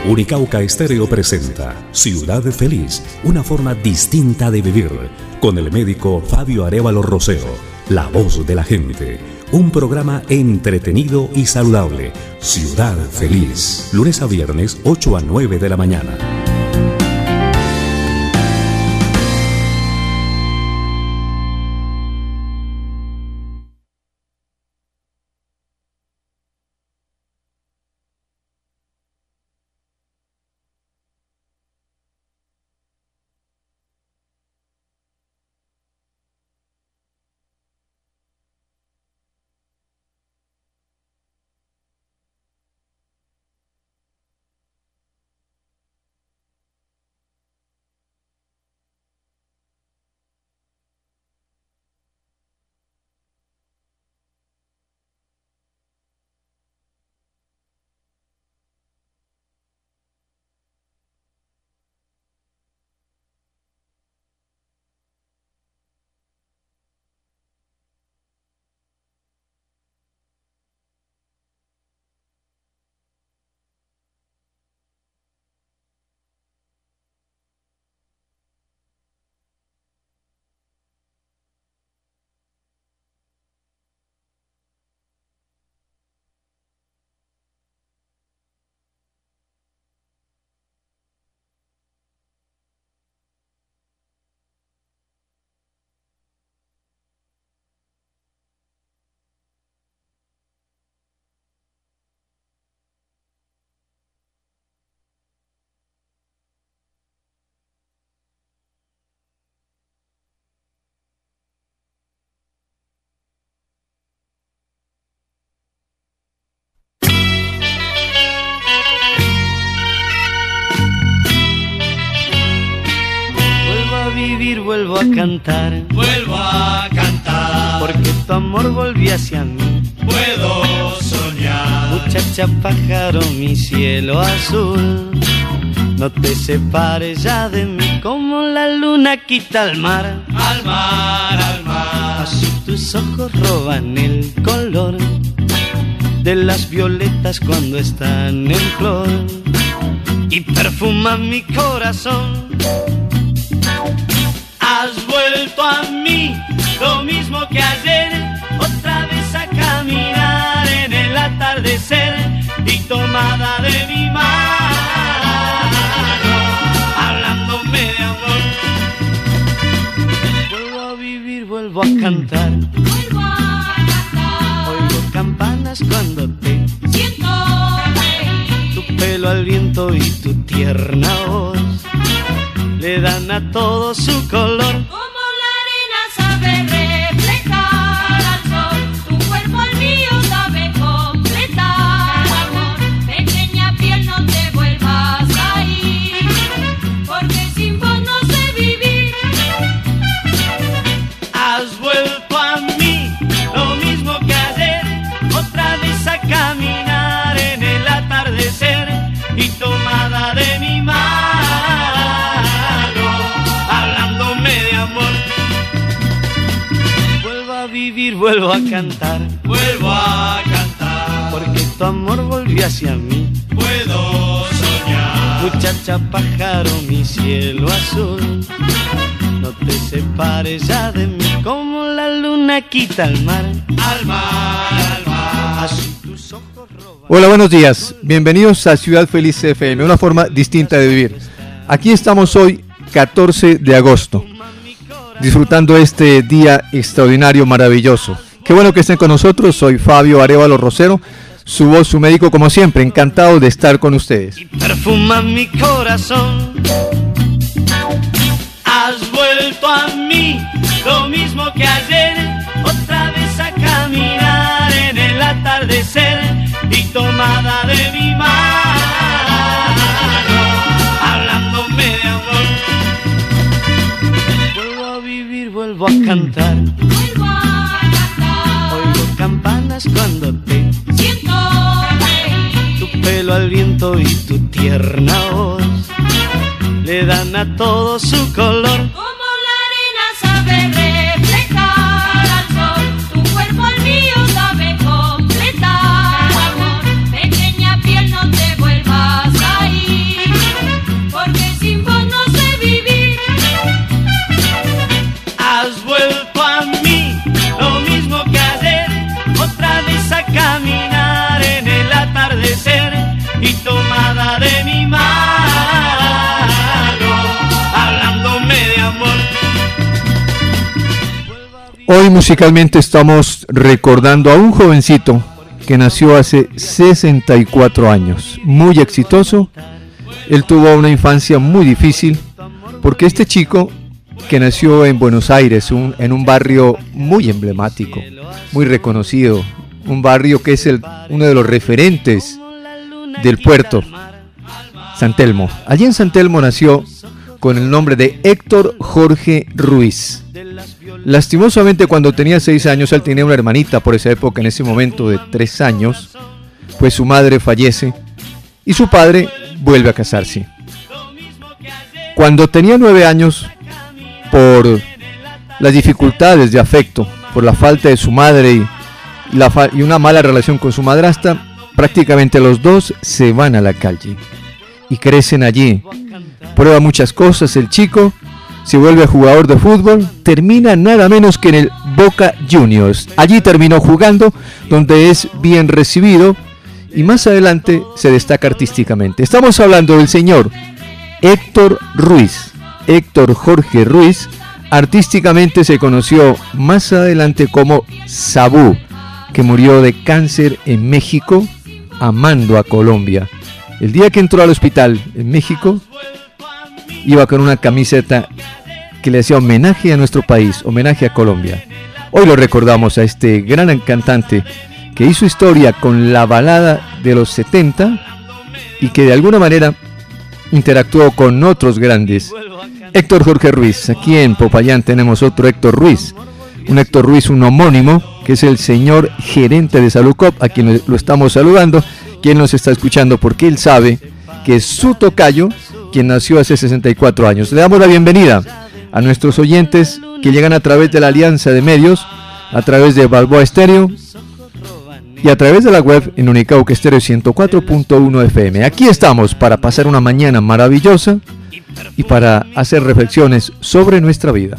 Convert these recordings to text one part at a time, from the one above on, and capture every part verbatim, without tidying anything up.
Unicauca Estéreo presenta Ciudad Feliz, una forma distinta de vivir, con el médico Fabio Arévalo Rosero, la voz de la gente. Un programa entretenido y saludable. Ciudad Feliz, lunes a viernes, ocho a nueve de la mañana. Vuelvo a cantar, vuelvo a cantar, porque tu amor volvió hacia mí. Puedo soñar, muchacha pájaro, mi cielo azul, no te separes ya de mí, como la luna quita al mar. Al mar, al mar, así tus ojos roban el color de las violetas cuando están en flor y perfuman mi corazón. Has vuelto a mí, lo mismo que ayer, otra vez a caminar en el atardecer y tomada de mi mano, hablándome de amor. Vuelvo a vivir, vuelvo a cantar, vuelvo a cantar. Oigo campanas cuando te siento reír. Tu pelo al viento y tu tierna voz le dan a todo su color. Como la arena sabe reflejar al sol, tu cuerpo al mío sabe completar, amor. Pequeña piel, no te vuelvas a ir, porque sin vos no sé vivir. Has vuelto a mí, lo mismo que ayer, otra vez a caminar en el atardecer y tomada de mi mano, vivir, vuelvo a cantar, vuelvo a cantar, porque tu amor volvió hacia mí. Puedo soñar, muchacha pájaro, mi cielo azul, no te separes ya de mí, como la luna quita al mar. Al mar, al mar, así tus ojos roban. Hola, buenos días, bienvenidos a Ciudad Feliz F M, una forma distinta de vivir. Aquí estamos hoy, catorce de agosto. Disfrutando este día extraordinario, maravilloso. Qué bueno que estén con nosotros. Soy Fabio Arévalo Rosero, su voz, su médico, como siempre. Encantado de estar con ustedes. Y perfuma mi corazón. Has vuelto a mí, lo mismo que ayer, otra vez a caminar en el atardecer y tomada de mi mano, hablándome de amor. Vuelvo a cantar, vuelvo a cantar. Oigo campanas cuando te siento reír. Tu pelo al viento y tu tierna voz le dan a todo su color. Como la arena sabe reflejar al sol, tu cuerpo al mío sabe completar, amor. Pequeña piel, no te vuelvas a ir. y tomada de mi mano, hablándome de amor. Hoy musicalmente estamos recordando a un jovencito que nació hace sesenta y cuatro años, muy exitoso. Él tuvo una infancia muy difícil porque este chico que nació en Buenos Aires, un, en un barrio muy emblemático, muy reconocido, un barrio que es el, uno de los referentes del puerto, San Telmo. Allí en San Telmo nació con el nombre de Héctor Jorge Ruiz. Lastimosamente, cuando tenía seis años, él tenía una hermanita por esa época, en ese momento de tres años, pues su madre fallece y su padre vuelve a casarse. Cuando tenía nueve años, por las dificultades de afecto, por la falta de su madre y, la fa- y una mala relación con su madrastra, prácticamente los dos se van a la calle y crecen allí. Prueba muchas cosas el chico, se vuelve jugador de fútbol, termina nada menos que en el Boca Juniors. Allí terminó jugando, donde es bien recibido y más adelante se destaca artísticamente. Estamos hablando del señor Héctor Ruiz, Héctor Jorge Ruiz. Artísticamente se conoció más adelante como Sabú, que murió de cáncer en México, amando a Colombia. El día que entró al hospital en México, iba con una camiseta que le hacía homenaje a nuestro país, homenaje a Colombia. Hoy lo recordamos a este gran cantante que hizo historia con la balada de los setenta y que de alguna manera interactuó con otros grandes. Héctor Jorge Ruiz. Aquí en Popayán tenemos otro Héctor Ruiz, un Héctor Ruiz, un homónimo, que es el señor gerente de Salucop, a quien lo estamos saludando, quien nos está escuchando porque él sabe que es su tocayo, quien nació hace sesenta y cuatro años. Le damos la bienvenida a nuestros oyentes que llegan a través de la alianza de medios, a través de Balboa Estéreo y a través de la web en Unicauque Estéreo ciento cuatro punto uno F M. Aquí estamos para pasar una mañana maravillosa y para hacer reflexiones sobre nuestra vida.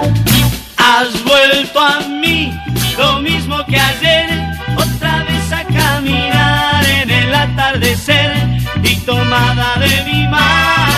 Has vuelto a mí, lo mismo que ayer, otra vez a caminar en el atardecer y tomada de mi mano,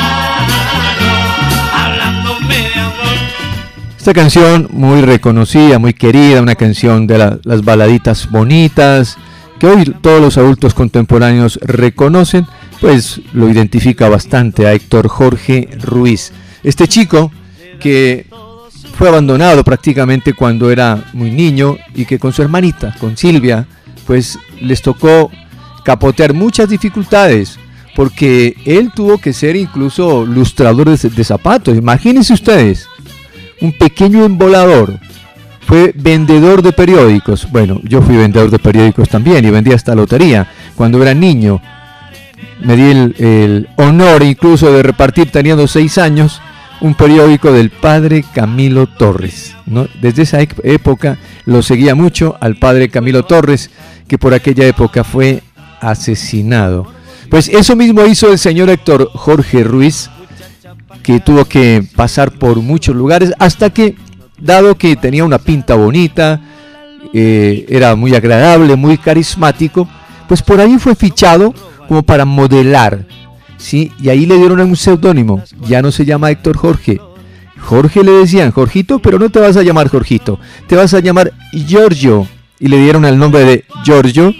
hablándome de amor. Esta canción muy reconocida, muy querida, una canción de la, las baladitas bonitas, que hoy todos los adultos contemporáneos reconocen, pues lo identifica bastante a Héctor Jorge Ruiz. Este chico que fue abandonado prácticamente cuando era muy niño y que con su hermanita, con Silvia, pues les tocó capotear muchas dificultades, porque él tuvo que ser incluso lustrador de, de zapatos. Imagínense ustedes, un pequeño embolador, fue vendedor de periódicos. Bueno, yo fui vendedor de periódicos también y vendía hasta lotería cuando era niño. Me di el, el honor incluso de repartir, teniendo seis años, un periódico del padre Camilo Torres, ¿no? Desde esa época lo seguía mucho al padre Camilo Torres, que por aquella época fue asesinado. Pues eso mismo hizo el señor Héctor Jorge Ruiz, que tuvo que pasar por muchos lugares hasta que, dado que tenía una pinta bonita, eh, era muy agradable, muy carismático, pues por ahí fue fichado como para modelar, ¿sí? Y ahí le dieron un seudónimo. Ya no se llama Héctor Jorge. Jorge le decían Jorgito, pero no te vas a llamar Jorgito, te vas a llamar Giorgio. Y le dieron el nombre de Giorgio.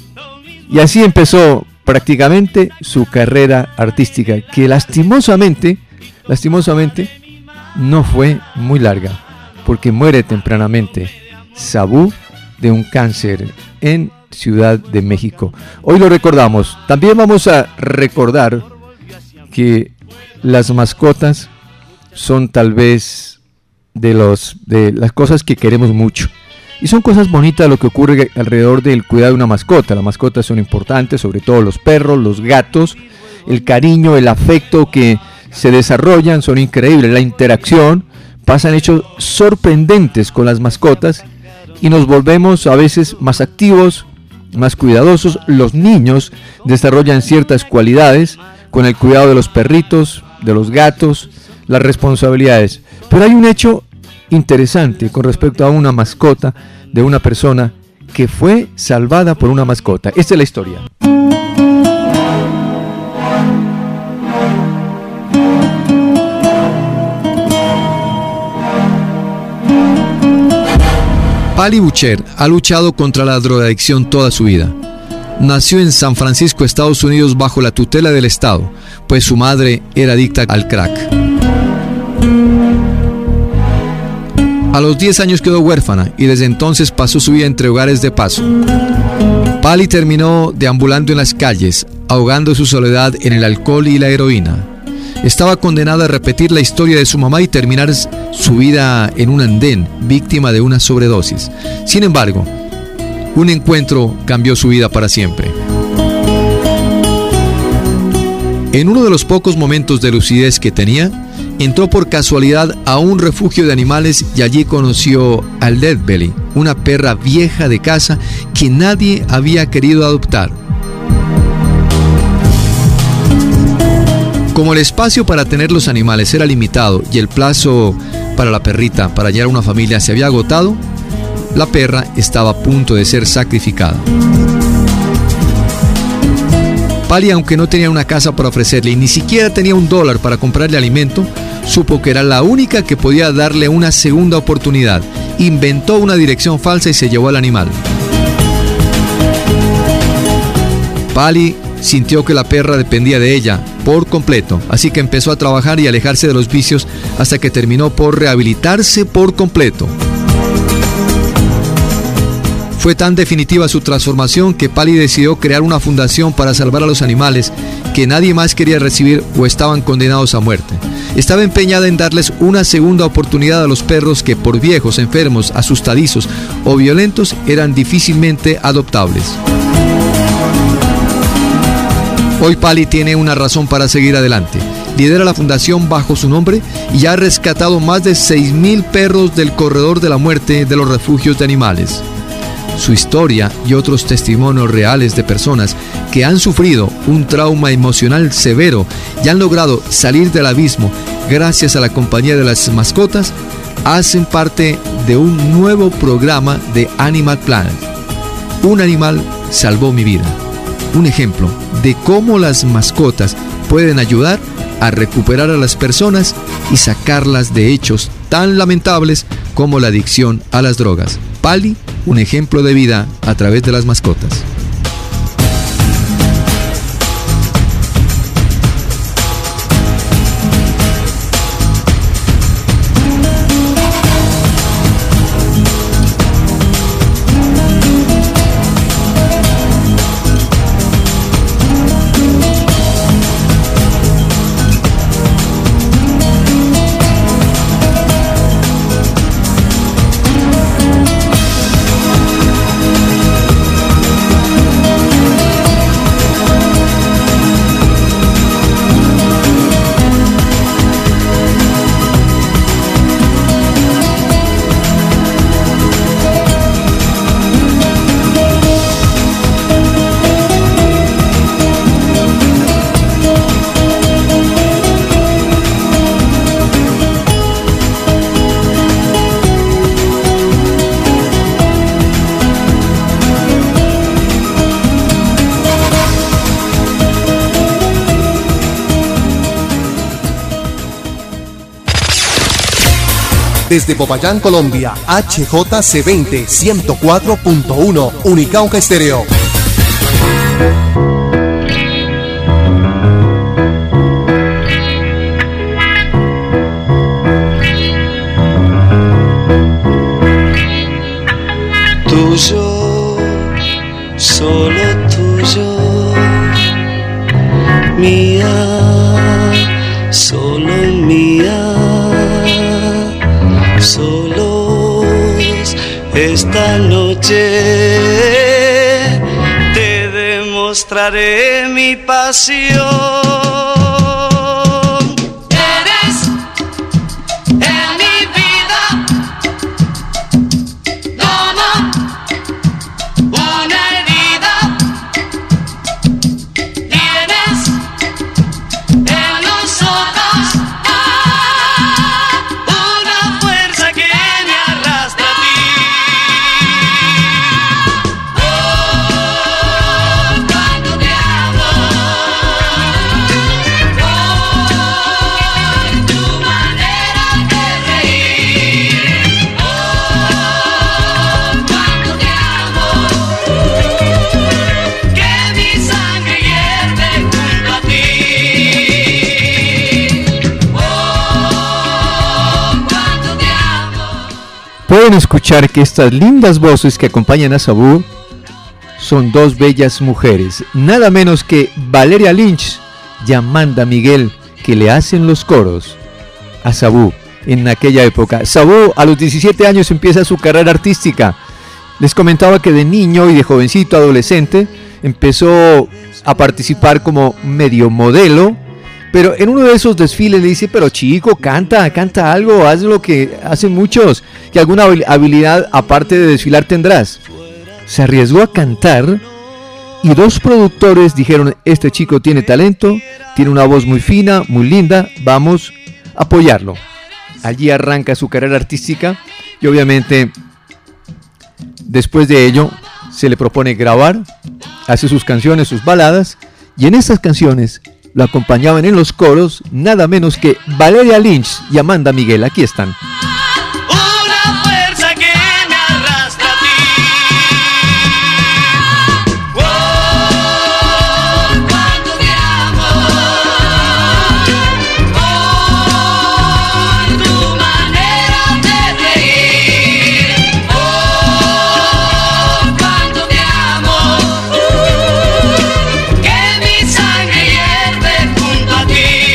Y así empezó prácticamente su carrera artística, que lastimosamente, lastimosamente no fue muy larga, porque muere tempranamente Sabú de un cáncer en Ciudad de México. Hoy lo recordamos. También vamos a recordar que las mascotas son tal vez de los de las cosas que queremos mucho. Y son cosas bonitas lo que ocurre alrededor del cuidado de una mascota. Las mascotas son importantes, sobre todo los perros, los gatos. El cariño, el afecto que se desarrollan son increíbles. La interacción, pasan hechos sorprendentes con las mascotas y nos volvemos a veces más activos, más cuidadosos. Los niños desarrollan ciertas cualidades con el cuidado de los perritos, de los gatos, las responsabilidades. Pero hay un hecho interesante con respecto a una mascota de una persona que fue salvada por una mascota. Esta es la historia. Pali Butcher ha luchado contra la drogadicción toda su vida. Nació en San Francisco, Estados Unidos, bajo la tutela del Estado, pues su madre era adicta al crack. A los diez años quedó huérfana y desde entonces pasó su vida entre hogares de paso. Pali terminó deambulando en las calles, ahogando su soledad en el alcohol y la heroína. Estaba condenada a repetir la historia de su mamá y terminar su vida en un andén, víctima de una sobredosis. Sin embargo, un encuentro cambió su vida para siempre. En uno de los pocos momentos de lucidez que tenía, entró por casualidad a un refugio de animales y allí conoció a Leadbelly, una perra vieja de casa que nadie había querido adoptar. Como el espacio para tener los animales era limitado y el plazo para la perrita para hallar una familia se había agotado, la perra estaba a punto de ser sacrificada. Pali, aunque no tenía una casa para ofrecerle y ni siquiera tenía un dólar para comprarle alimento, supo que era la única que podía darle una segunda oportunidad. Inventó una dirección falsa y se llevó al animal. Pali sintió que la perra dependía de ella por completo, así que empezó a trabajar y alejarse de los vicios hasta que terminó por rehabilitarse por completo. Fue tan definitiva su transformación que Pali decidió crear una fundación para salvar a los animales que nadie más quería recibir o estaban condenados a muerte. Estaba empeñada en darles una segunda oportunidad a los perros que por viejos, enfermos, asustadizos o violentos eran difícilmente adoptables. Hoy Pali tiene una razón para seguir adelante. Lidera la fundación bajo su nombre y ha rescatado más de seis mil perros del corredor de la muerte de los refugios de animales. Su historia y otros testimonios reales de personas que han sufrido un trauma emocional severo y han logrado salir del abismo gracias a la compañía de las mascotas hacen parte de un nuevo programa de Animal Planet. Un animal salvó mi vida. Un ejemplo de cómo las mascotas pueden ayudar a recuperar a las personas y sacarlas de hechos tan lamentables como la adicción a las drogas. Pali, un ejemplo de vida a través de las mascotas. Desde Popayán, Colombia, H J C veinte, ciento cuatro punto uno, Unicauca Estéreo. Tuyo, solo tuyo, mía, solo mía. Solos esta noche te demostraré mi pasión. Eres en mi vida como una herida. Tienes en los ojos una fuerza que me arrastra a ti. Oh, cuando te amo. pueden escuchar que estas lindas voces que acompañan a Sabú son dos bellas mujeres, nada menos que Valeria Lynch y Amanda Miguel, que le hacen los coros a Sabú en aquella época. Sabú a los diecisiete años empieza su carrera artística. Les comentaba que de niño y de jovencito adolescente empezó a participar como medio modelo, pero en uno de esos desfiles le dice: pero chico, canta, canta algo, haz lo que hacen muchos, que alguna habilidad aparte de desfilar tendrás. Se arriesgó a cantar y dos productores dijeron: este chico tiene talento, tiene una voz muy fina, muy linda, vamos a apoyarlo. Allí arranca su carrera artística y obviamente después de ello se le propone grabar, hace sus canciones, sus baladas, y en esas canciones lo acompañaban en los coros nada menos que Valeria Lynch y Amanda Miguel. Aquí están. Una fuerza que me arrastra a ti. Oh, cuánto te amo. Oh, tu manera de reír. Oh, cuánto te amo. Uh, que mi sangre hierve junto a ti.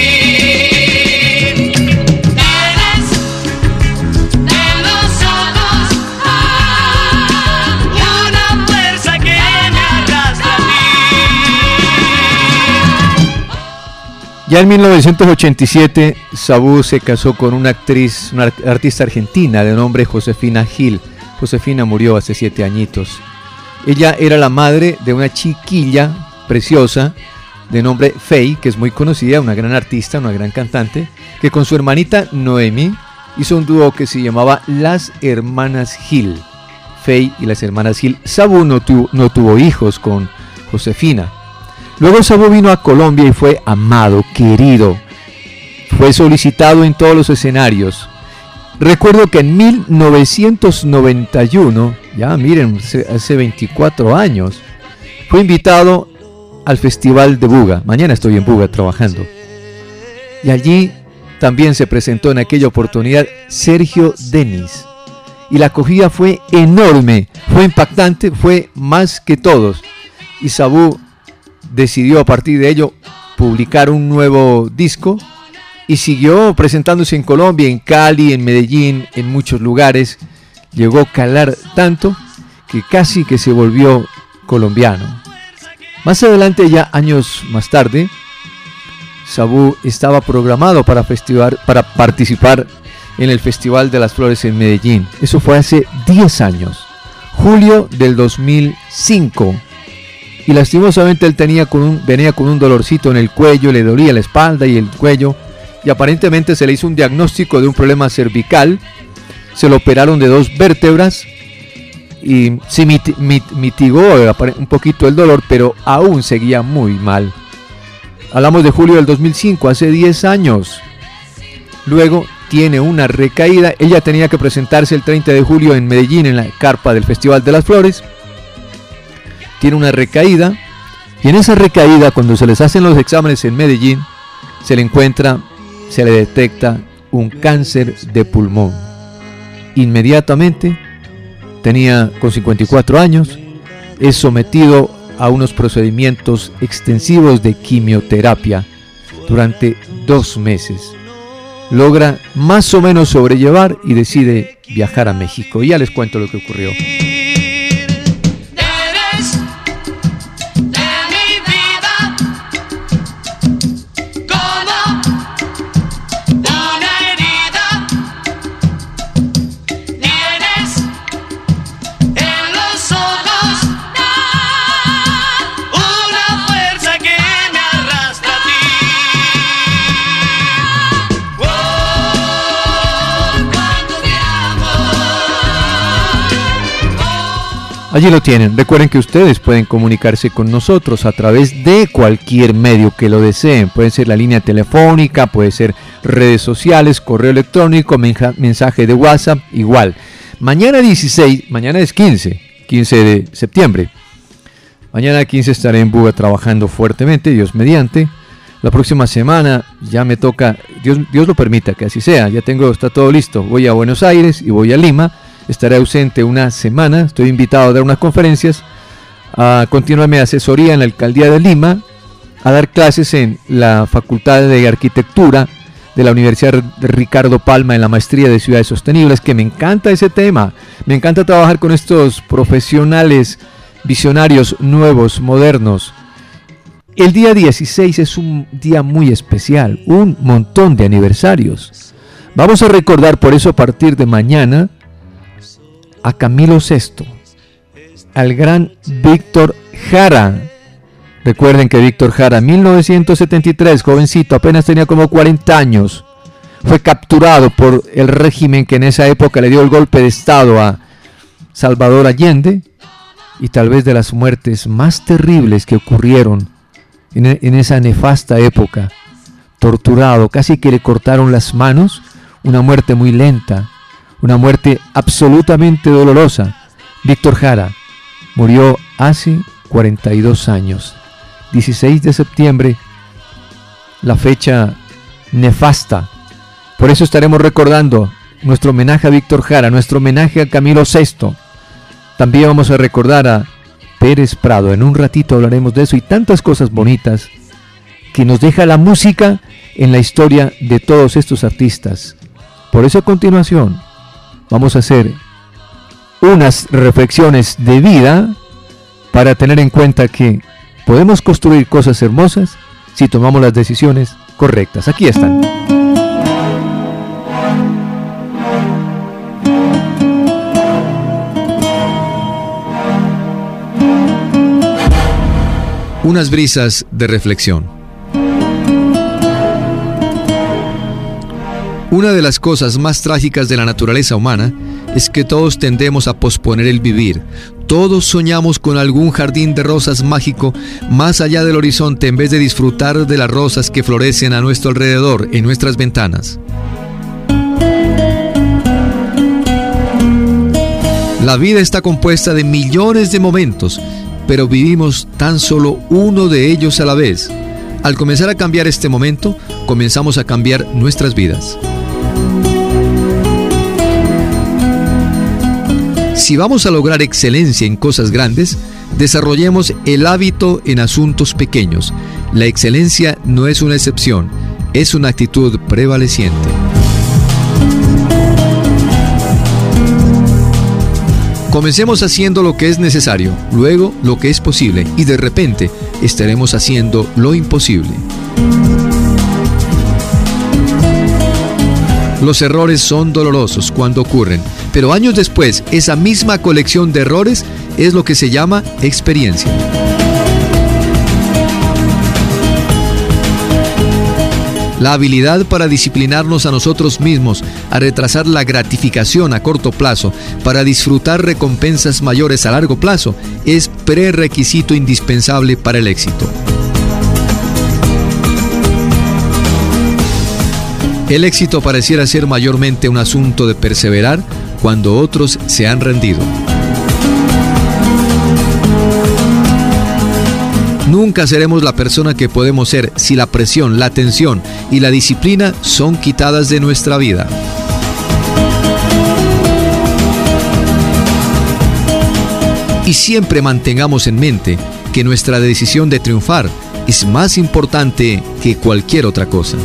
Ya en mil novecientos ochenta y siete, Sabú se casó con una actriz, una artista argentina de nombre Josefina Gil. Josefina murió hace siete añitos. Ella era la madre de una chiquilla preciosa de nombre Faye, que es muy conocida, una gran artista, una gran cantante, que con su hermanita Noemi hizo un dúo que se llamaba Las Hermanas Gil. Faye y las Hermanas Gil. Sabú no, tu, no tuvo hijos con Josefina. Luego Sabú vino a Colombia y fue amado, querido. Fue solicitado en todos los escenarios. Recuerdo que en mil novecientos noventa y uno, ya miren, hace veinticuatro años, fue invitado al Festival de Buga. Mañana estoy en Buga trabajando. Y allí también se presentó en aquella oportunidad Sergio Denis. Y la acogida fue enorme, fue impactante, fue más que todos. Y Sabú decidió a partir de ello publicar un nuevo disco y siguió presentándose en Colombia, en Cali, en Medellín, en muchos lugares. Llegó a calar tanto que casi que se volvió colombiano. Más adelante, ya años más tarde, Sabú estaba programado para, festival, para participar en el Festival de las Flores en Medellín. Eso fue hace diez años, julio del dos mil cinco. Y lastimosamente él tenía con un, venía con un dolorcito en el cuello, le dolía la espalda y el cuello, y aparentemente se le hizo un diagnóstico de un problema cervical. Se lo operaron de dos vértebras y se mit, mit, mitigó un poquito el dolor, pero aún seguía muy mal. Hablamos de julio del dos mil cinco, hace diez años. Luego tiene una recaída. Ella tenía que presentarse el treinta de julio en Medellín en la carpa del Festival de las Flores. Tiene una recaída, y en esa recaída, cuando se les hacen los exámenes en Medellín, se le encuentra, se le detecta un cáncer de pulmón. Inmediatamente, tenía con cincuenta y cuatro años, es sometido a unos procedimientos extensivos de quimioterapia durante dos meses. Logra más o menos sobrellevar y decide viajar a México. Y ya les cuento lo que ocurrió. Allí lo tienen. Recuerden que ustedes pueden comunicarse con nosotros a través de cualquier medio que lo deseen. Puede ser la línea telefónica, puede ser redes sociales, correo electrónico, mensaje de WhatsApp, igual. Mañana dieciséis, mañana es quince, quince de septiembre. Mañana quince estaré en Buga trabajando fuertemente, Dios mediante. La próxima semana ya me toca, Dios, Dios lo permita que así sea. Ya tengo, está todo listo. Voy a Buenos Aires y voy a Lima. estaré ausente una semana, estoy invitado a dar unas conferencias, a continuarme asesoría en la Alcaldía de Lima, a dar clases en la Facultad de Arquitectura de la Universidad Ricardo Palma en la maestría de Ciudades Sostenibles, que me encanta ese tema, me encanta trabajar con estos profesionales visionarios nuevos, modernos. El día dieciséis es un día muy especial, un montón de aniversarios. Vamos a recordar por eso a partir de mañana a Camilo sexto, al gran Víctor Jara. Recuerden que Víctor Jara, mil novecientos setenta y tres, jovencito, apenas tenía como cuarenta años, fue capturado por el régimen que en esa época le dio el golpe de estado a Salvador Allende, y tal vez de las muertes más terribles que ocurrieron en, en esa nefasta época. Torturado, casi que le cortaron las manos, una muerte muy lenta, una muerte absolutamente dolorosa. Víctor Jara murió hace cuarenta y dos años, dieciséis de septiembre, la fecha nefasta. Por eso estaremos recordando nuestro homenaje a Víctor Jara, nuestro homenaje a Camilo sexto. También vamos a recordar a Pérez Prado. En un ratito hablaremos de eso y tantas cosas bonitas que nos deja la música en la historia de todos estos artistas. Por eso a continuación vamos a hacer unas reflexiones de vida para tener en cuenta que podemos construir cosas hermosas si tomamos las decisiones correctas. Aquí están. Unas brisas de reflexión. Una de las cosas más trágicas de la naturaleza humana es que todos tendemos a posponer el vivir. Todos soñamos con algún jardín de rosas mágico más allá del horizonte en vez de disfrutar de las rosas que florecen a nuestro alrededor, en nuestras ventanas. La vida está compuesta de millones de momentos, pero vivimos tan solo uno de ellos a la vez. Al comenzar a cambiar este momento, comenzamos a cambiar nuestras vidas. Si vamos a lograr excelencia en cosas grandes, desarrollemos el hábito en asuntos pequeños. La excelencia no es una excepción, es una actitud prevaleciente. Comencemos haciendo lo que es necesario, luego lo que es posible, y de repente estaremos haciendo lo imposible. Los errores son dolorosos cuando ocurren, pero años después, esa misma colección de errores es lo que se llama experiencia. La habilidad para disciplinarnos a nosotros mismos, a retrasar la gratificación a corto plazo, para disfrutar recompensas mayores a largo plazo, es prerequisito indispensable para el éxito. El éxito pareciera ser mayormente un asunto de perseverar cuando otros se han rendido. Nunca seremos la persona que podemos ser si la presión, la tensión y la disciplina son quitadas de nuestra vida. Y siempre mantengamos en mente que nuestra decisión de triunfar es más importante que cualquier otra cosa.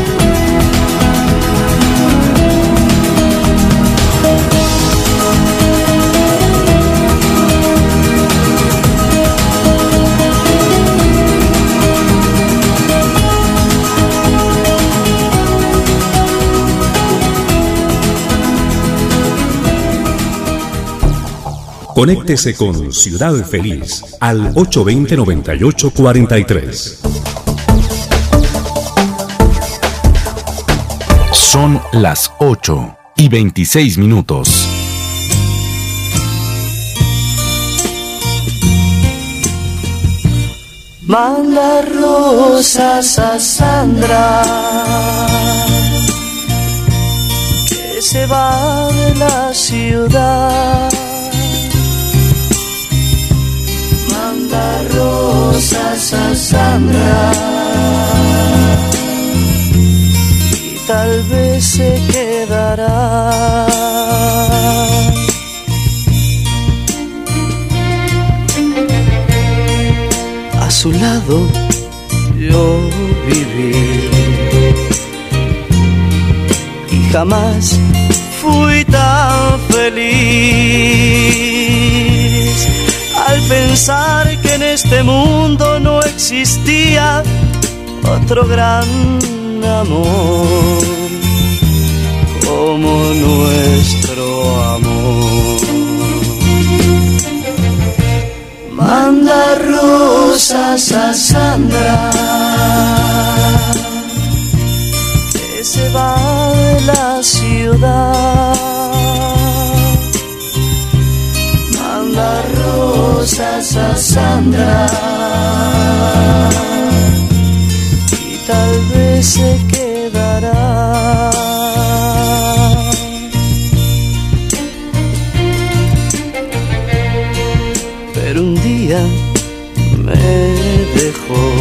Conéctese con Ciudad Feliz al ocho dos cero, nueve ocho cuatro tres. Son las ocho y veintiséis minutos. Manda rosas a Sandra, que se va de la ciudad. Manda rosas a Sandra, y tal vez se quedará. puedo yo vivir. Y jamás fui tan feliz al pensar que en este mundo no existía otro gran amor como nuestro amor. Manda rosas a Sandra, que se va de la ciudad. Manda rosas a Sandra, y tal vez se quedará. Pero un día me dejó,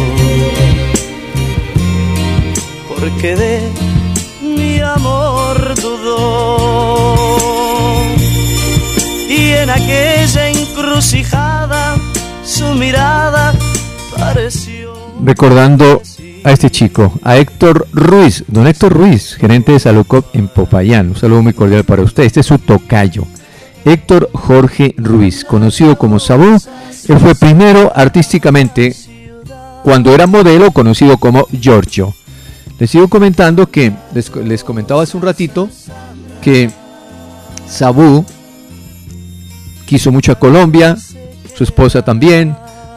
porque de mi amor dudó, y en aquella encrucijada su mirada pareció. Recordando a este chico, a Héctor Ruiz, don Héctor Ruiz, gerente de Saludcop en Popayán. Un saludo muy cordial para usted. Este es su tocayo, Héctor Jorge Ruiz, conocido como Sabú. Él fue primero artísticamente cuando era modelo, conocido como Giorgio. Les sigo comentando que, les, les comentaba hace un ratito, que Sabú quiso mucho a Colombia, su esposa también,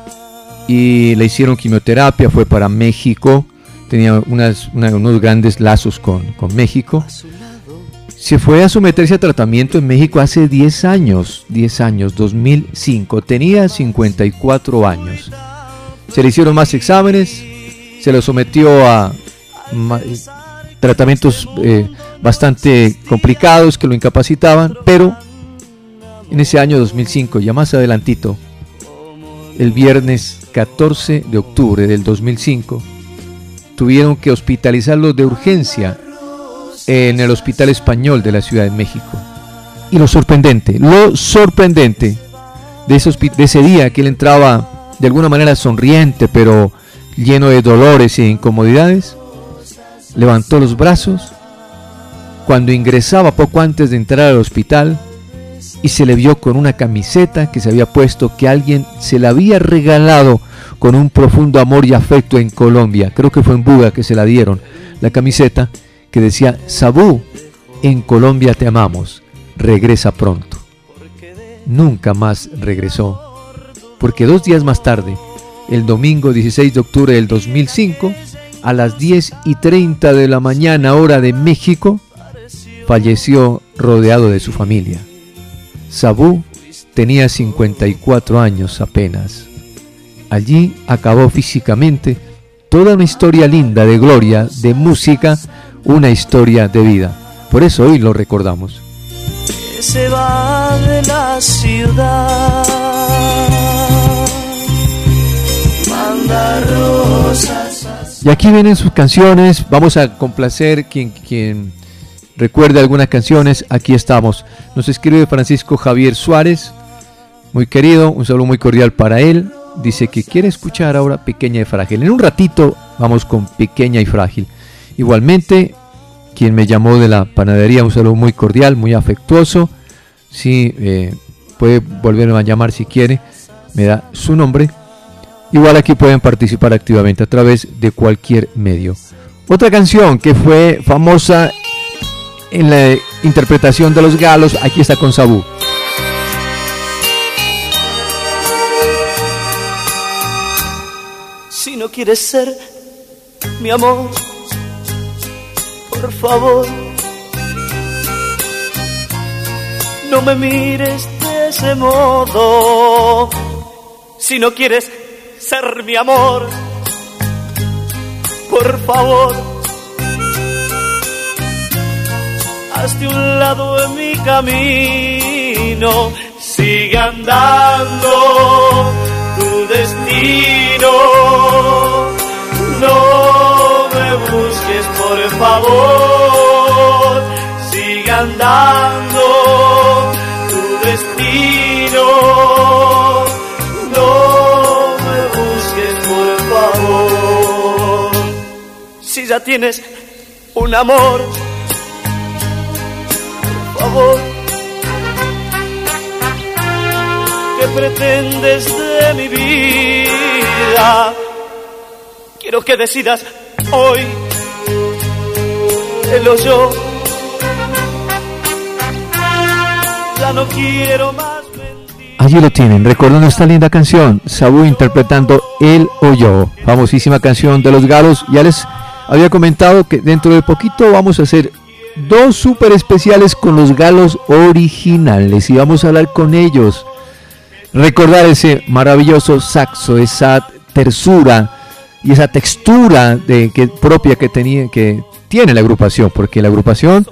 y le hicieron quimioterapia, fue para México, tenía unas, una, unos grandes lazos con, con México. Se fue a someterse a tratamiento en México hace diez años, diez años, dos mil cinco, tenía cincuenta y cuatro años. Se le hicieron más exámenes, se lo sometió a ma, tratamientos eh, bastante complicados que lo incapacitaban, pero en ese año dos mil cinco, ya más adelantito, el viernes catorce de octubre del dos mil cinco, tuvieron que hospitalizarlo de urgencia en el Hospital Español de la Ciudad de México. Y lo sorprendente, lo sorprendente de ese, de ese día, que él entraba de alguna manera sonriente, pero lleno de dolores e incomodidades, levantó los brazos cuando ingresaba poco antes de entrar al hospital, y se le vio con una camiseta que se había puesto, que alguien se la había regalado con un profundo amor y afecto en Colombia. Creo que fue en Buga que se la dieron, la camiseta que decía: Sabú, en Colombia te amamos, regresa pronto. Nunca más regresó, porque dos días más tarde, el domingo dieciséis de octubre del dos mil cinco, a las diez y treinta de la mañana, hora de México, falleció rodeado de su familia. Sabú tenía cincuenta y cuatro años apenas. Allí acabó físicamente toda una historia linda de gloria, de música, una historia de vida. Por eso hoy lo recordamos. Que se va de la ciudad, manda rosas. Y aquí vienen sus canciones. Vamos a complacer quien, quien recuerde algunas canciones. Aquí estamos. Nos escribe Francisco Javier Suárez, muy querido, un saludo muy cordial para él. Dice que quiere escuchar ahora Pequeña y Frágil. En un ratito vamos con Pequeña y Frágil. Igualmente, quien me llamó de la panadería, un saludo muy cordial, muy afectuoso. Sí, eh, puede volverme a llamar si quiere, me da su nombre. Igual aquí pueden participar activamente a través de cualquier medio. Otra canción que fue famosa en la interpretación de Los Galos, aquí está con Sabú. Si no quieres ser mi amor, por favor, no me mires de ese modo. Si no quieres ser mi amor, por favor, hazte un lado en mi camino. Sigue andando tu destino, no me busques por favor. Sigue andando tu destino, no me busques por favor. si ya tienes un amor? Por favor, ¿qué pretendes de mi vida? Quiero que decidas hoy, él o yo. Ya no quiero más. Allí lo tienen, recordando esta linda canción, Sabu interpretando Él o Yo, famosísima canción de Los Galos. Ya les había comentado que dentro de poquito vamos a hacer dos súper especiales con Los Galos originales y vamos a hablar con ellos, recordar ese maravilloso saxo, esa tersura y esa textura de, que, propia que, tenía, que tiene la agrupación, porque la agrupación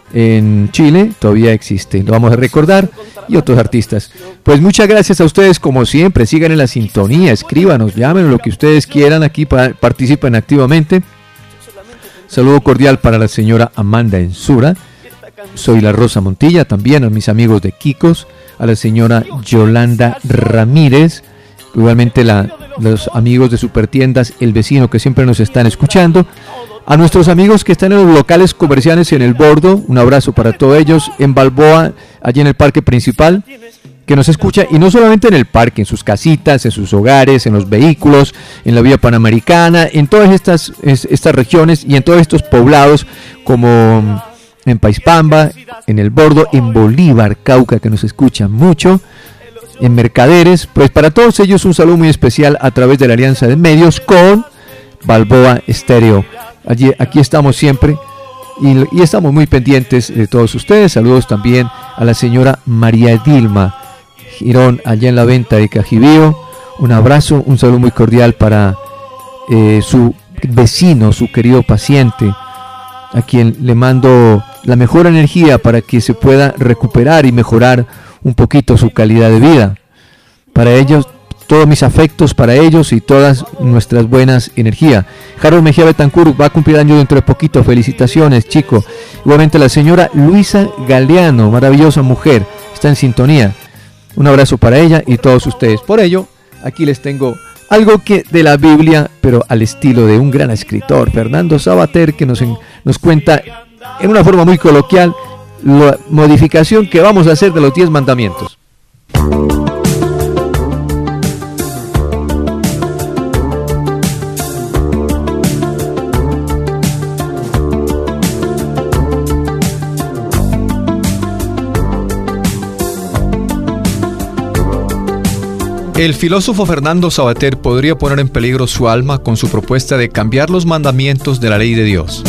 en Chile todavía existe, lo vamos a recordar, y otros artistas. Pues muchas gracias a ustedes, como siempre, sigan en la sintonía, escríbanos, llámenos, lo que ustedes quieran aquí, para, participen activamente. Saludo cordial para la señora Amanda Ensura, soy la Rosa Montilla, también a mis amigos de Kikos, a la señora Yolanda Ramírez, igualmente la, los amigos de Supertiendas El Vecino que siempre nos están escuchando. A nuestros amigos que están en los locales comerciales en El Bordo, un abrazo para todos ellos, en Balboa, allí en el parque principal, que nos escucha, y no solamente en el parque, en sus casitas, en sus hogares, en los vehículos, en la vía panamericana, en todas estas, estas regiones y en todos estos poblados, como en Paispamba, en El Bordo, en Bolívar, Cauca, que nos escuchan mucho, en Mercaderes. Pues para todos ellos un saludo muy especial a través de la alianza de medios con Balboa Estéreo. Allí, aquí estamos siempre y, y estamos muy pendientes de todos ustedes. Saludos también a la señora María Dilma Girón, allá en la venta de Cajibío. Un abrazo, un saludo muy cordial para eh, su vecino, su querido paciente, a quien le mando la mejor energía para que se pueda recuperar y mejorar un poquito su calidad de vida. Para ellos, todos mis afectos para ellos y todas nuestras buenas energías. Harold Mejía Betancourt va a cumplir año dentro de poquito. Felicitaciones, chico. Igualmente la señora Luisa Galeano, maravillosa mujer, está en sintonía. Un abrazo para ella y todos ustedes. Por ello, aquí les tengo algo que de la Biblia, pero al estilo de un gran escritor, Fernando Sabater, que nos, en, nos cuenta en una forma muy coloquial la modificación que vamos a hacer de los diez mandamientos. El filósofo Fernando Sabater podría poner en peligro su alma con su propuesta de cambiar los mandamientos de la ley de Dios.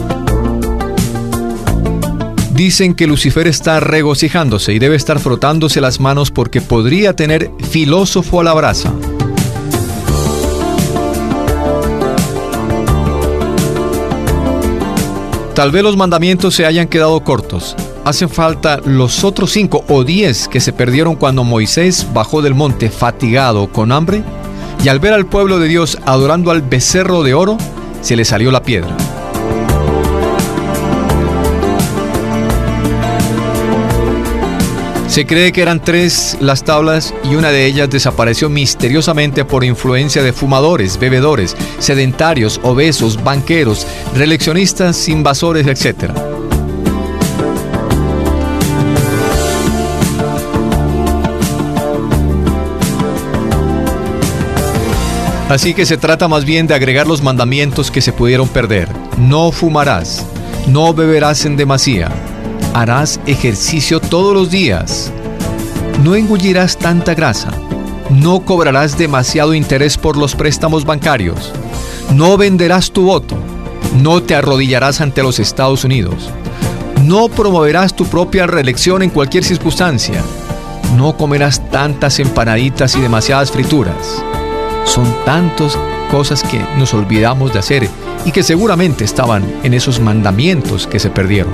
Dicen que Lucifer está regocijándose y debe estar frotándose las manos porque podría tener filósofo a la brasa. Tal vez los mandamientos se hayan quedado cortos. Hacen falta los otros cinco o diez que se perdieron cuando Moisés bajó del monte fatigado con hambre y al ver al pueblo de Dios adorando al becerro de oro, se le salió la piedra. Se cree que eran tres las tablas y una de ellas desapareció misteriosamente por influencia de fumadores, bebedores, sedentarios, obesos, banqueros, reeleccionistas, invasores, etcétera. Así que se trata más bien de agregar los mandamientos que se pudieron perder. No fumarás, no beberás en demasía, harás ejercicio todos los días, no engullirás tanta grasa, no cobrarás demasiado interés por los préstamos bancarios, no venderás tu voto, no te arrodillarás ante los Estados Unidos, no promoverás tu propia reelección en cualquier circunstancia, no comerás tantas empanaditas y demasiadas frituras. Son tantas cosas que nos olvidamos de hacer y que seguramente estaban en esos mandamientos que se perdieron.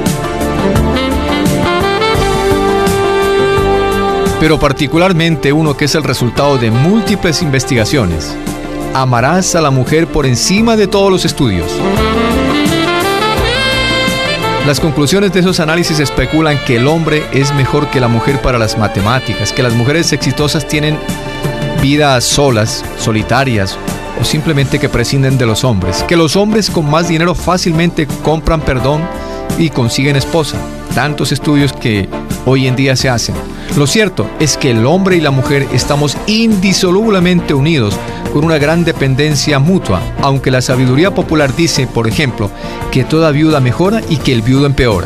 Pero particularmente uno que es el resultado de múltiples investigaciones. Amarás a la mujer por encima de todos los estudios. Las conclusiones de esos análisis especulan que el hombre es mejor que la mujer para las matemáticas, que las mujeres exitosas tienen vidas solas, solitarias o simplemente que prescinden de los hombres, que los hombres con más dinero fácilmente compran perdón y consiguen esposa. Tantos estudios que hoy en día se hacen. Lo cierto es que el hombre y la mujer estamos indisolublemente unidos con una gran dependencia mutua, aunque la sabiduría popular dice, por ejemplo, que toda viuda mejora y que el viudo empeora.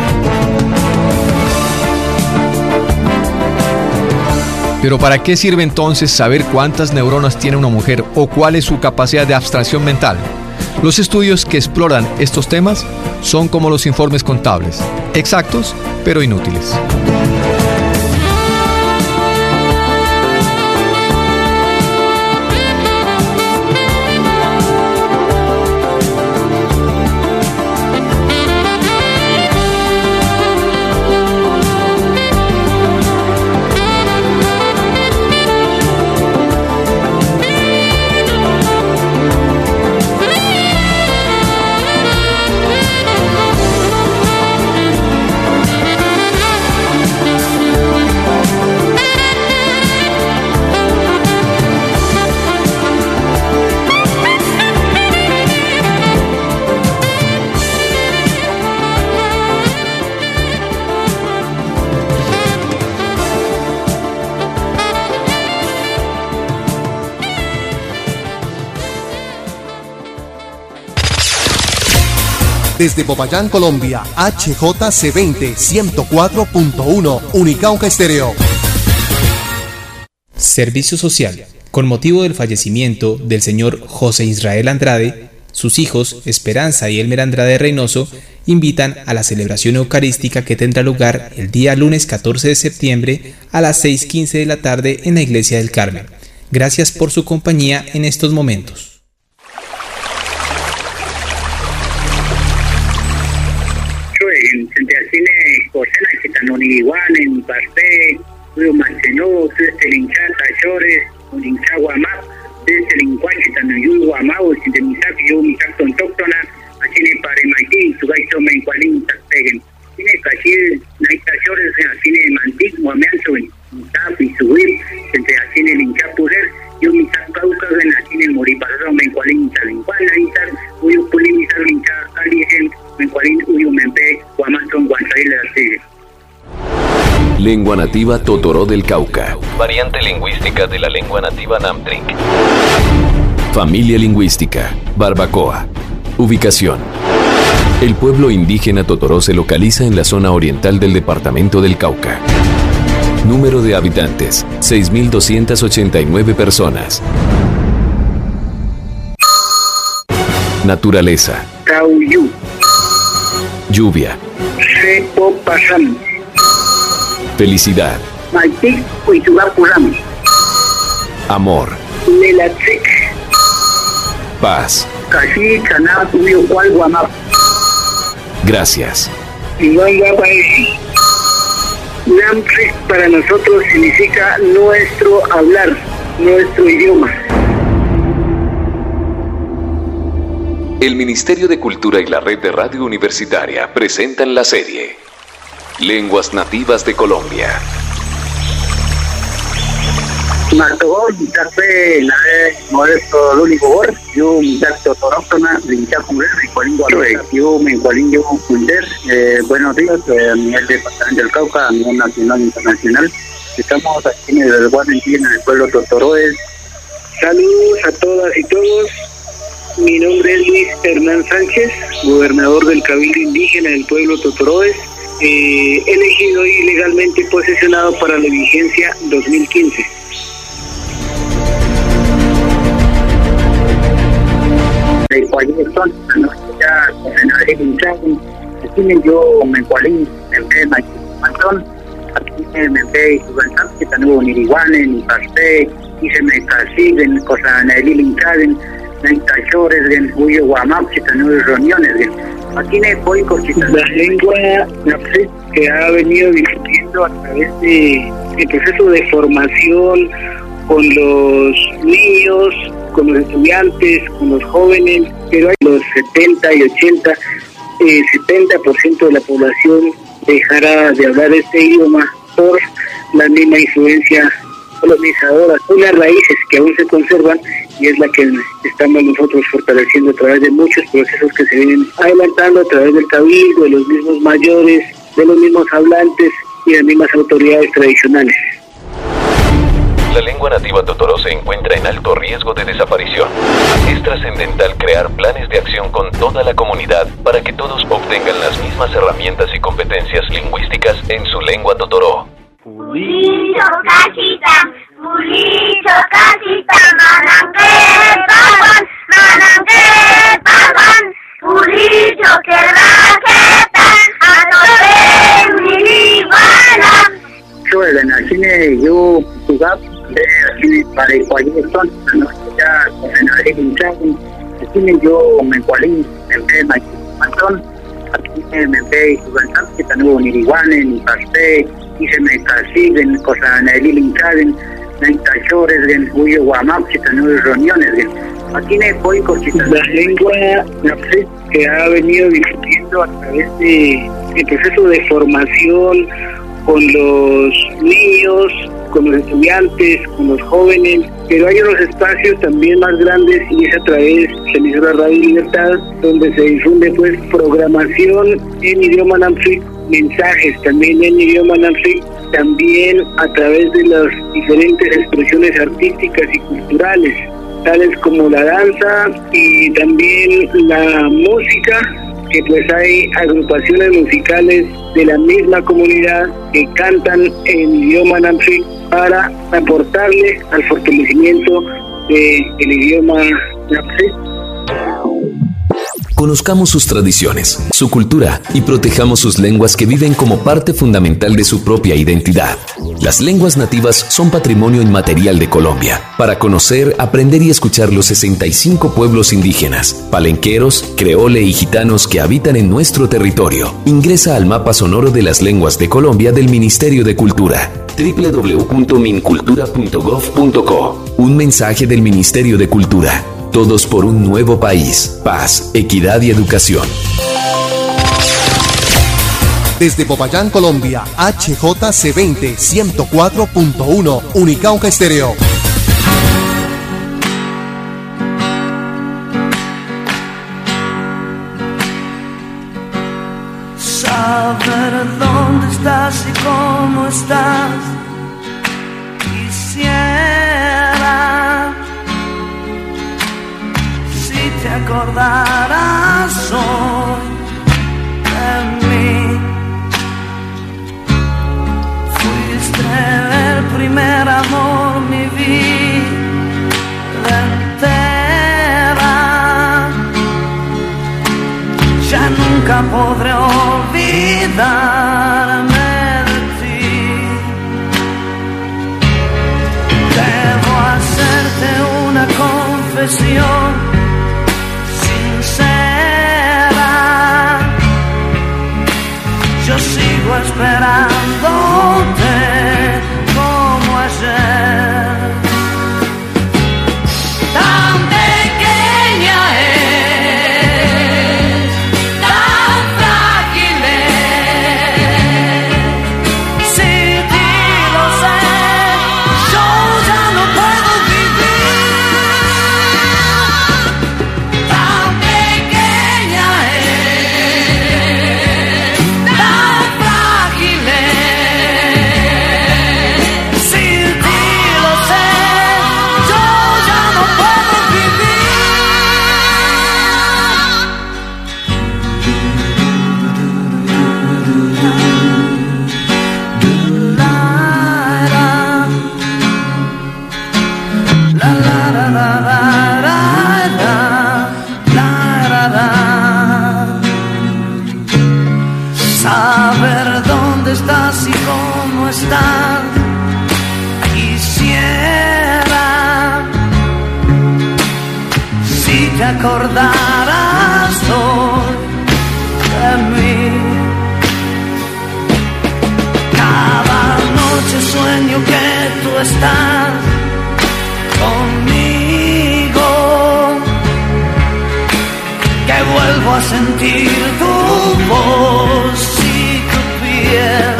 Pero ¿para qué sirve entonces saber cuántas neuronas tiene una mujer o cuál es su capacidad de abstracción mental? Los estudios que exploran estos temas son como los informes contables, exactos pero inútiles. Desde Popayán, Colombia, H J C veinte, ciento cuatro punto uno, Unicauca Estéreo. Servicio social. Con motivo del fallecimiento del señor José Israel Andrade, sus hijos, Esperanza y Elmer Andrade Reynoso, invitan a la celebración eucarística que tendrá lugar el día lunes catorce de septiembre a las seis quince de la tarde en la Iglesia del Carmen. Gracias por su compañía en estos momentos. Cocena que tan uniguan en pastel, uyo mancheno, este linchata chores, un linchaguamap, este lincuache tan yugo amao, si de misak yo misak tontóctona, así ne pare maiki, su gaito me encualín peguen. Tiene cachil, naita chores, así ne mantik, muameanzo, misak y subir, entre así ne linchapurer, yo misak cauca, así ne moriparro, me encualín talincuan, naita, uyo puli misak lincha, aligen, me encualín, uyo mempe, guamantón, guanchaile, así. Lengua nativa Totoró del Cauca. Variante lingüística de la lengua nativa Namtrinc. Familia lingüística Barbacoa. Ubicación. El pueblo indígena Totoró se localiza en la zona oriental del departamento del Cauca. Número de habitantes, seis mil doscientas ochenta y nueve personas. Naturaleza. Cauyú. Lluvia. Sepopasam. Felicidad. Maitik Huitugapuram. Amor. Lelatzek. Paz. Casi Canap Uyo Cual Guamap. Gracias. Namtrek para nosotros significa nuestro hablar, nuestro idioma. El Ministerio de Cultura y la Red de Radio Universitaria presentan la serie Lenguas Nativas de Colombia. Martogor, Michape, la Modesto Lúnico Bor, yo Michape Toróctona, Linchacurer, Ricualingo Arroe, yo Mencualingo Cunder, buenos días, a nivel departamento del Cauca, a nivel nacional e internacional. Estamos aquí en el Guarantí, en el pueblo Totoroes. Saludos a todas y todos. Mi nombre es Luis Hernán Sánchez, gobernador del Cabildo Indígena del pueblo Totoroes. Eh, elegido y legalmente posesionado para la vigencia dos mil quince. De cualquier zona, no ya en la región, aquí me yo me cualín, me ve Mantón, aquí me ve y su ganzán, que tan hubo ni iguane, ni pasté, y se me casiguen, cosa en el linchaden, en tachores, en huyo guamap, que tan hubo reuniones, aquí me voy con la lengua que ha venido discutiendo a través de el proceso de formación con los niños, con los estudiantes, con los jóvenes, pero hay los setenta y ochenta, eh, setenta por ciento de la población dejará de hablar este idioma por la misma influencia colonizadora, unas raíces que aún se conservan y es la que estamos nosotros fortaleciendo a través de muchos procesos que se vienen adelantando a través del cabildo, de los mismos mayores, de los mismos hablantes y de las mismas autoridades tradicionales. La lengua nativa totoró se encuentra en alto riesgo de desaparición. Es trascendental crear planes de acción con toda la comunidad para que todos obtengan las mismas herramientas y competencias lingüísticas en su lengua totoró. Pulito, casita, pulito, casita, mananque, papan, mananque, papan, pulito, que raqueta, a todo el milibana. Yo de la cine, yo jugaba aquí para el Guayestón, no ya con el Adrián aquí yo me cualí, me ve Mantón, aquí me ve Juventud, que también hubo Niriguane, ni Pasté, hice me casiguen, cosa en el Ilincaden, en Tachores, en Huyo Guamap, que también hubo reuniones, aquí me voy con la lengua que ha venido difundiendo a través de el proceso de formación con los niños, con los estudiantes, con los jóvenes, pero hay unos espacios también más grandes y es a través de la emisora Radio Libertad, donde se difunde pues programación en idioma Namtrik, mensajes también en idioma Namtrik, también a través de las diferentes expresiones artísticas y culturales, tales como la danza y también la música, que pues hay agrupaciones musicales de la misma comunidad que cantan en idioma Namtrik para aportarle al fortalecimiento del idioma Namtrik. Conozcamos sus tradiciones, su cultura y protejamos sus lenguas que viven como parte fundamental de su propia identidad. Las lenguas nativas son patrimonio inmaterial de Colombia. Para conocer, aprender y escuchar los sesenta y cinco pueblos indígenas, palenqueros, creole y gitanos que habitan en nuestro territorio, ingresa al mapa sonoro de las lenguas de Colombia del Ministerio de Cultura. doble u doble u doble u punto mincultura punto gov punto co. Un mensaje del Ministerio de Cultura. Todos por un nuevo país, paz, equidad y educación. Desde Popayán, Colombia, H J C veinte, ciento cuatro punto uno, Unicauca Estéreo. Saber dónde estás y cómo estás, quisiera. Si te acordarás hoy de mí, fuiste el primer amor, mi vida entera. Ya nunca podré olvidarme de ti. Debo hacerte una confesión sincera. Yo sigo esperándote como ayer. Tan pequeña es, tan frágil es. Sin ti lo sé, yo ya no puedo vivir. Tan pequeña es, tan frágil es. Sin ti lo sé, yo ya no puedo vivir. La la la la la la la la la la. Saber dónde estás y cómo estás, quisiera. Si te acordaras hoy de mí. Cada noche sueño que tú estás conmigo, que vuelvo a sentir tu voz y tu piel.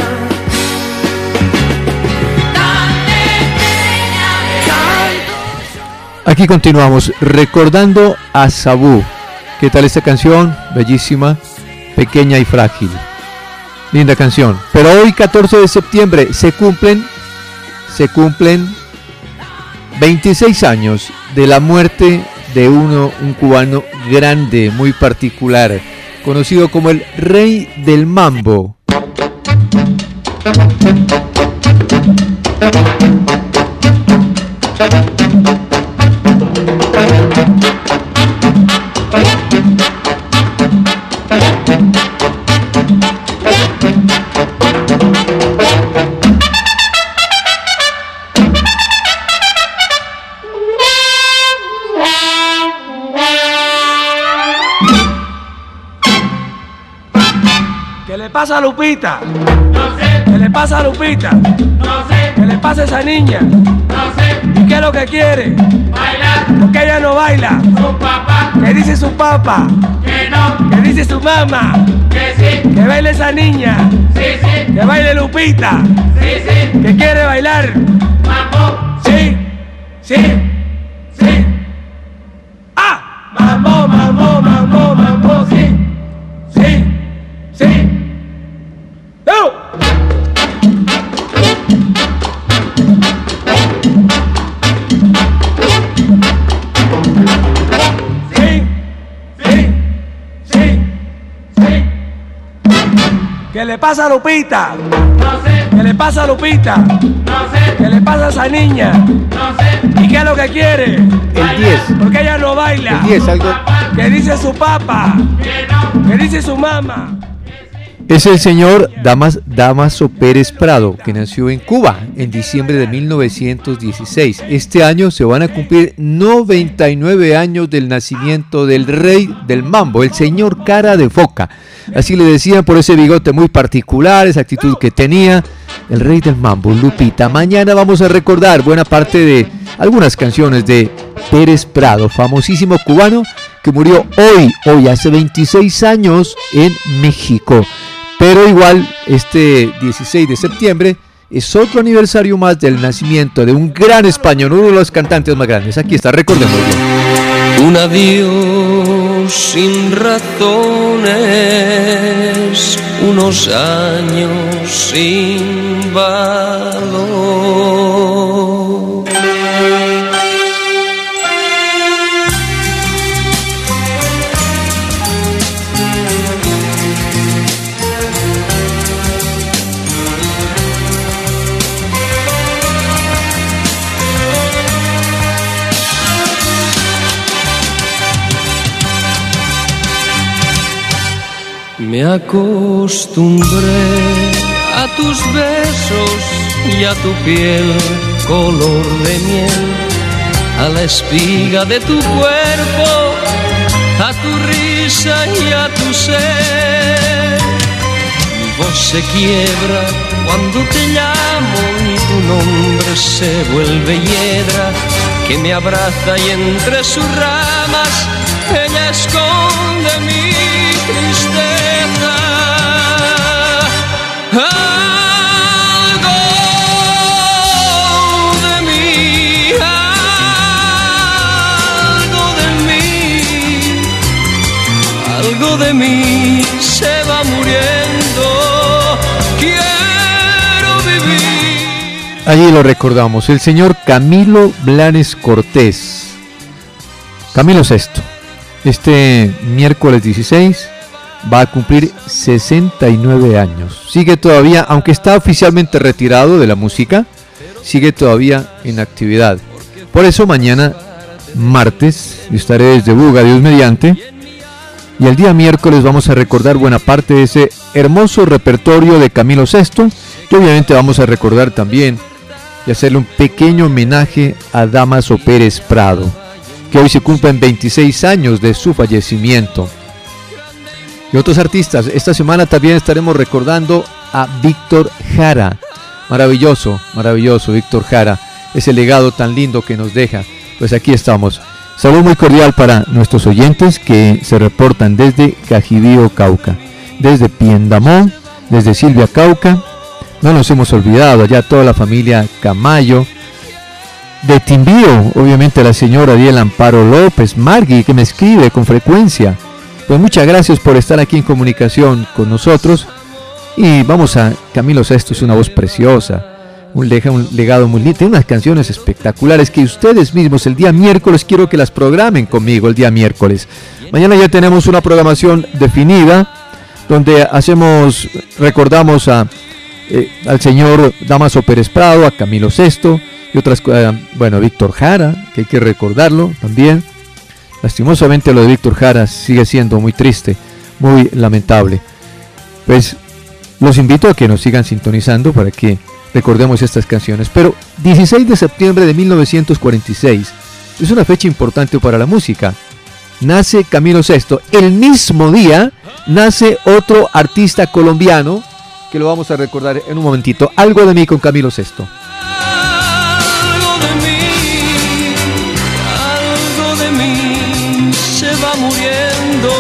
Aquí continuamos recordando a Sabú. ¿Qué tal esta canción? Bellísima, pequeña y frágil. Linda canción. Pero hoy, catorce de septiembre, se cumplen, se cumplen veintiséis años de la muerte de uno, un cubano grande, muy particular, conocido como el Rey del Mambo. ¿Qué le pasa a Lupita? No sé, ¿Qué le pasa a Lupita? no sé, ¿Qué le pasa a esa niña? no sé, ¿Y qué es lo que quiere? bailar, Porque ella no baila. su papá, ¿Qué dice su papá? que no, ¿Qué dice su mamá? que sí, Que baile esa niña. sí, sí, Que baile Lupita. sí, sí, Que quiere bailar. mambo, Sí, sí, sí. ¡Ah! Mambo, mambo, mambo, mambo, sí. Sí, sí. ¡No! Sí, sí, sí, sí. ¿Qué le pasa a Lupita? no sé, ¿Qué le pasa a Lupita? no sé, ¿Qué le pasa a esa niña? no sé, ¿Y qué es lo que quiere? El diez. Porque ella no baila. El diez, algo. ¿Qué dice su papá? que no, ¿Qué dice su mamá? Es el señor Damas, Damaso Pérez Prado, que nació en Cuba en diciembre de mil novecientos dieciséis. Este año se van a cumplir noventa y nueve años del nacimiento del Rey del Mambo, el señor Cara de Foca. Así le decían por ese bigote muy particular, esa actitud que tenía. El Rey del Mambo, Lupita. Mañana vamos a recordar buena parte de algunas canciones de Pérez Prado, famosísimo cubano que murió hoy, hoy hace veintiséis años en México. Pero igual, este dieciséis de septiembre es otro aniversario más del nacimiento de un gran español, uno de los cantantes más grandes. Aquí está, recordémoslo. Un adiós sin razones, unos años sin valor. Me acostumbré a tus besos y a tu piel color de miel, a la espiga de tu cuerpo, a tu risa y a tu ser. Mi voz se quiebra cuando te llamo y tu nombre se vuelve hiedra que me abraza y entre sus ramas ella esconde mi tristeza. Algo de mí, algo de mí, algo de mí se va muriendo. Quiero vivir. Allí lo recordamos, el señor Camilo Blanes Cortés. Camilo sexto. Este miércoles dieciséis va a cumplir sesenta y nueve años. Sigue todavía, aunque está oficialmente retirado de la música, sigue todavía en actividad. Por eso mañana, martes, estaré desde Buga, Dios mediante, y el día miércoles vamos a recordar buena parte de ese hermoso repertorio de Camilo sexto, y obviamente vamos a recordar también y hacerle un pequeño homenaje a Damaso Pérez Prado, que hoy se cumplen veintiséis años de su fallecimiento. Y otros artistas, esta semana también estaremos recordando a Víctor Jara. Maravilloso, maravilloso Víctor Jara, ese legado tan lindo que nos deja. Pues aquí estamos. Saludo muy cordial para nuestros oyentes que se reportan desde Cajibío, Cauca, desde Piendamón, desde Silvia, Cauca. No nos hemos olvidado, allá toda la familia Camayo, de Timbío, obviamente a la señora Adiel Amparo López, Margui, que me escribe con frecuencia. Pues muchas gracias por estar aquí en comunicación con nosotros. Y vamos a Camilo Sesto, es una voz preciosa, un, lega, un legado muy lindo, tiene unas canciones espectaculares que ustedes mismos el día miércoles quiero que las programen conmigo el día miércoles. Mañana ya tenemos una programación definida donde hacemos, recordamos a, eh, al señor Damaso Pérez Prado, a Camilo Sesto y otras cosas, eh, bueno, Víctor Jara, que hay que recordarlo también. Lastimosamente lo de Víctor Jara sigue siendo muy triste, muy lamentable. Pues los invito a que nos sigan sintonizando para que recordemos estas canciones. Pero dieciséis de septiembre de mil novecientos cuarenta y seis es una fecha importante para la música. Nace Camilo Sesto. El mismo día nace otro artista colombiano que lo vamos a recordar en un momentito. Algo de mí con Camilo Sesto. Algo de mí, algo de mí se va muriendo.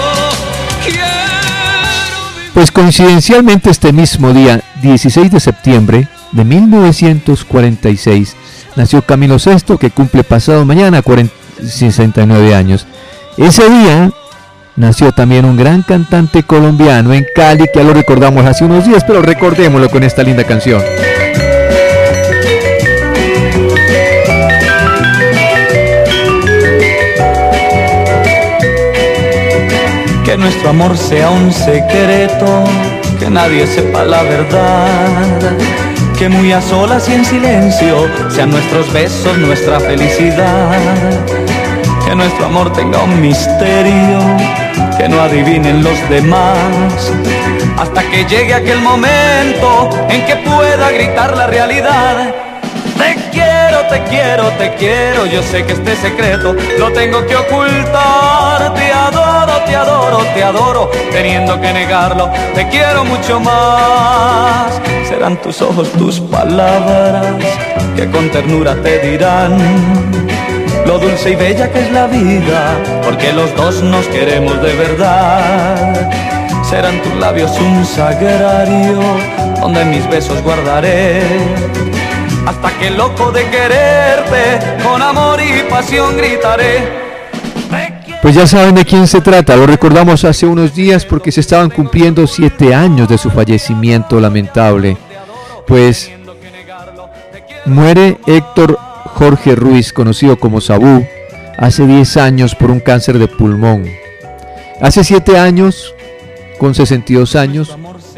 Pues coincidencialmente este mismo día, dieciséis de septiembre de mil novecientos cuarenta y seis, nació Camilo Sesto, que cumple pasado mañana sesenta y nueve años. Ese día nació también un gran cantante colombiano en Cali, que ya lo recordamos hace unos días, pero recordémoslo con esta linda canción. Que nuestro amor sea un secreto, que nadie sepa la verdad, que muy a solas y en silencio sean nuestros besos nuestra felicidad, que nuestro amor tenga un misterio que no adivinen los demás, hasta que llegue aquel momento en que pueda gritar la realidad. Te quiero, te quiero, te quiero, yo sé que este secreto lo tengo que ocultar. Te adoro, te adoro, te adoro, teniendo que negarlo, te quiero mucho más. Serán tus ojos, tus palabras, que con ternura te dirán lo dulce y bella que es la vida, porque los dos nos queremos de verdad. Serán tus labios un sagrario, donde mis besos guardaré, hasta que loco de quererte, con amor y pasión gritaré. Pues ya saben de quién se trata, lo recordamos hace unos días porque se estaban cumpliendo siete años de su fallecimiento lamentable. Pues muere Héctor Jorge Ruiz, conocido como Sabú, hace diez años por un cáncer de pulmón. Hace siete años, con sesenta y dos años,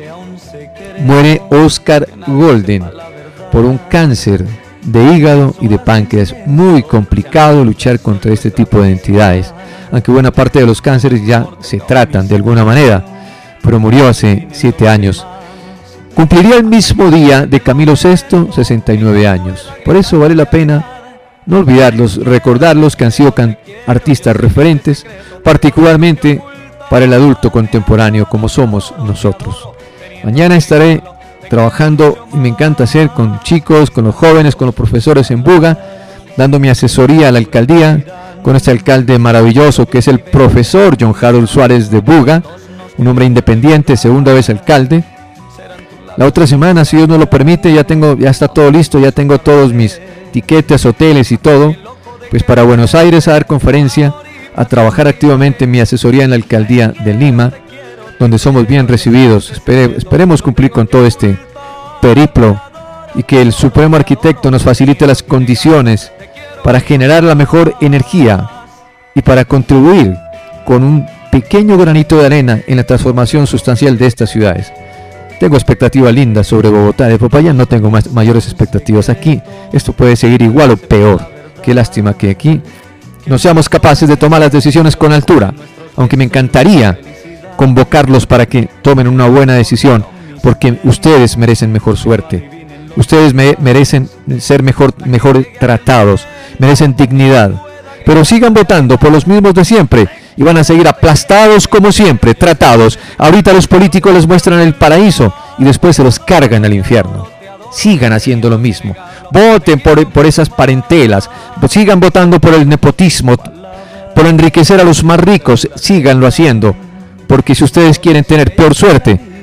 muere Oscar Golden por un cáncer de hígado y de páncreas. Muy complicado luchar contra este tipo de entidades, aunque buena parte de los cánceres ya se tratan de alguna manera, pero murió hace siete años. Cumpliría el mismo día de Camilo Sesto, sesenta y nueve años. Por eso vale la pena no olvidarlos, recordarlos, que han sido artistas referentes, particularmente para el adulto contemporáneo como somos nosotros. Mañana estaré trabajando, y me encanta hacer, con chicos, con los jóvenes, con los profesores en Buga, dando mi asesoría a la alcaldía, con este alcalde maravilloso que es el profesor John Harold Suárez de Buga, un hombre independiente, segunda vez alcalde. La otra semana, si Dios nos lo permite, ya tengo, ya está todo listo, ya tengo todos mis tiquetes, hoteles y todo, pues para Buenos Aires a dar conferencia, a trabajar activamente en mi asesoría en la alcaldía de Lima, donde somos bien recibidos. Espere, esperemos cumplir con todo este periplo y que el Supremo Arquitecto nos facilite las condiciones para generar la mejor energía y para contribuir con un pequeño granito de arena en la transformación sustancial de estas ciudades. Tengo expectativas lindas sobre Bogotá. De Popayán no tengo más, mayores expectativas. Aquí esto puede seguir igual o peor. Qué lástima que aquí no seamos capaces de tomar las decisiones con altura, aunque me encantaría convocarlos para que tomen una buena decisión, porque ustedes merecen mejor suerte, ustedes me merecen ser mejor, mejor tratados, merecen dignidad, pero sigan votando por los mismos de siempre y van a seguir aplastados como siempre, tratados. Ahorita los políticos les muestran el paraíso y después se los cargan al infierno. Sigan haciendo lo mismo, voten por, por esas parentelas, sigan votando por el nepotismo, por enriquecer a los más ricos, síganlo haciendo. Porque si ustedes quieren tener peor suerte,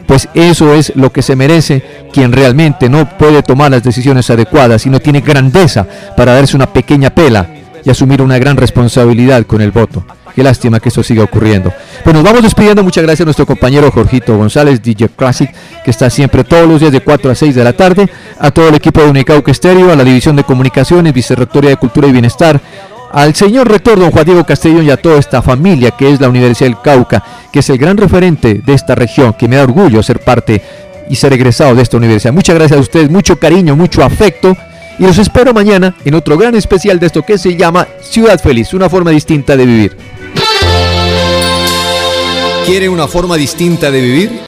pues eso es lo que se merece quien realmente no puede tomar las decisiones adecuadas y no tiene grandeza para darse una pequeña pela y asumir una gran responsabilidad con el voto. Qué lástima que esto siga ocurriendo. Pues nos vamos despidiendo. Muchas gracias a nuestro compañero Jorgito González, D J Classic, que está siempre todos los días de cuatro a seis de la tarde. A todo el equipo de Unicauca Estéreo, a la División de Comunicaciones, Vicerrectoría de Cultura y Bienestar, al señor rector don Juan Diego Castellón y a toda esta familia que es la Universidad del Cauca, que es el gran referente de esta región, que me da orgullo ser parte y ser egresado de esta universidad. Muchas gracias a ustedes, mucho cariño, mucho afecto. Y los espero mañana en otro gran especial de esto que se llama Ciudad Feliz, una forma distinta de vivir. ¿Quiere una forma distinta de vivir?